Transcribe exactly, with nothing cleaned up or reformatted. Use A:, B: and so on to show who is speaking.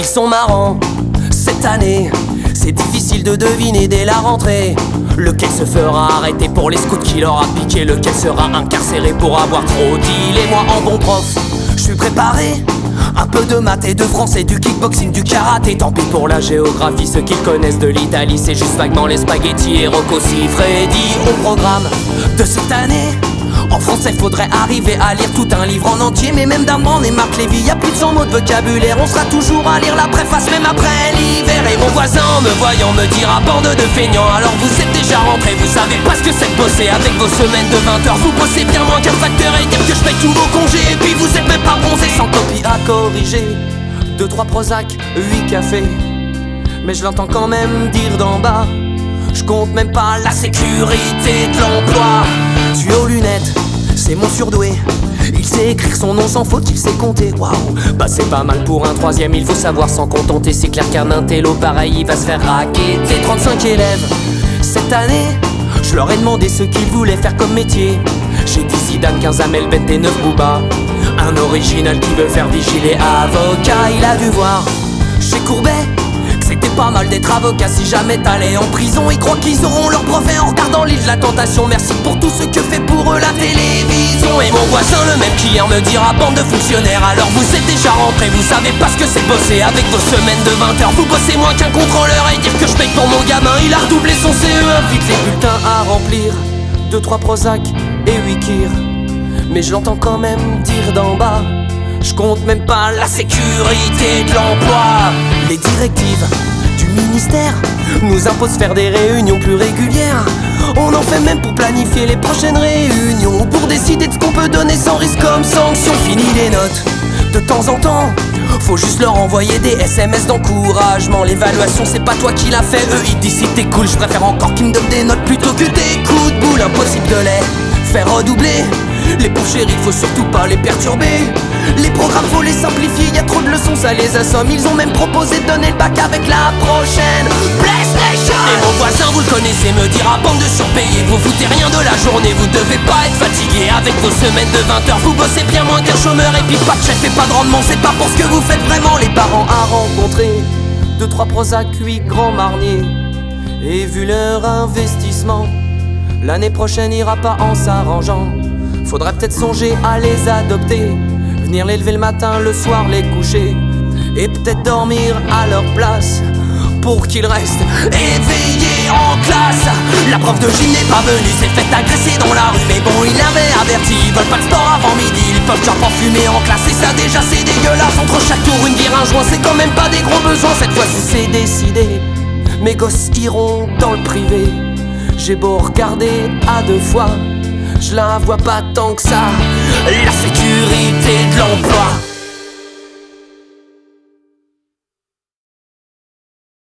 A: sont marrants. Cette année, c'est difficile de deviner dès la rentrée lequel se fera arrêter pour les scouts qui leur a piqué, lequel sera incarcéré pour avoir trop dit. Et moi en bon prof, je suis préparé. Un peu de maths et de français, du kickboxing, du karaté. Tant pis pour la géographie, ceux qui connaissent de l'Italie, c'est juste vaguement les spaghettis et Rocco Siffredi. Au programme de cette année, en français faudrait arriver à lire tout un livre en entier. Mais même d'Armand et Marc Lévy, y'a plus de cent mots de vocabulaire. On sera toujours à lire la préface même après l'hiver. Et mon voisin me voyant me dira bande de feignants. Alors vous êtes déjà rentrés, vous savez pas ce que c'est de bosser. Avec vos semaines de vingt heures, vous bossez bien moins qu'un facteur. Et dire que je paye tous vos congés. Et puis vous êtes même pas bronzés, sans copie à corriger. Deux, trois Prozac, huit cafés. Mais je l'entends quand même dire d'en bas. Je compte même pas la sécurité de l'emploi. Tu es aux lunettes, c'est mon surdoué. Il sait écrire son nom sans faute, il sait compter. Waouh, bah c'est pas mal pour un troisième, il faut savoir s'en contenter. C'est clair qu'un intello pareil, il va se faire raqueter. Trente-cinq élèves, cette année, je leur ai demandé ce qu'ils voulaient faire comme métier. J'ai dit Zidane, quinze Amel Bent et neuf Booba. Un original qui veut faire vigiler avocat. Il a dû voir chez Courbet c'était pas mal d'être avocat si jamais t'allais en prison. Ils croient qu'ils auront leur brevet en regardant l'île de la tentation. Merci pour tout ce que fait pour eux la télévision. Et mon voisin le même qui hier me dira bande de fonctionnaires. Alors vous êtes déjà rentrés, vous savez pas ce que c'est bosser. Avec vos semaines de vingt heures, vous bossez moins qu'un contrôleur. Et dire que je paye pour mon gamin, il a redoublé son C E un. Vite les bulletins à remplir, deux, trois Prozac et huit Kir. Mais je l'entends quand même dire d'en bas. Je compte même pas la sécurité de l'emploi. Les directives du ministère nous imposent faire des réunions plus régulières. On en fait même pour planifier les prochaines réunions, pour décider de ce qu'on peut donner sans risque comme sanction. Fini les notes, de temps en temps faut juste leur envoyer des S M S d'encouragement. L'évaluation c'est pas toi qui l'as fait, eux ils disent si t'es cool. Je préfère encore qu'ils me donnent des notes plutôt que des coups de boule. Impossible de les faire redoubler. Les pauvres chéris faut surtout pas les perturber. Les programmes faut les simplifier, y'a trop de leçons ça les assomme. Ils ont même proposé de donner le bac avec la prochaine PlayStation. Et mon voisin vous le connaissez me dira bande de surpayés. Vous foutez rien de la journée, vous devez pas être fatigué. Avec vos semaines de vingt heures, vous bossez bien moins qu'un chômeur. Et puis pas de chef et pas de rendement, c'est pas pour ce que vous faites vraiment. Les parents à rencontrer, deux, trois Prozac, huit Grand Marnier. Et vu leur investissement, l'année prochaine ira pas en s'arrangeant. Faudrait peut-être songer à les adopter, venir les lever le matin, le soir les coucher, et peut-être dormir à leur place pour qu'ils restent éveillés en classe. La prof de gym n'est pas venue, s'est fait agresser dans la rue. Mais bon, il avait averti, ils veulent pas de sport avant midi. Ils peuvent genre pas fumer en classe et ça déjà c'est dégueulasse. Entre chaque tour une bière, un joint, c'est quand même pas des gros besoins. Cette fois-ci c'est décidé, mes gosses iront dans le privé. J'ai beau regarder à deux fois, je la vois pas tant que ça. La sécurité de l'emploi.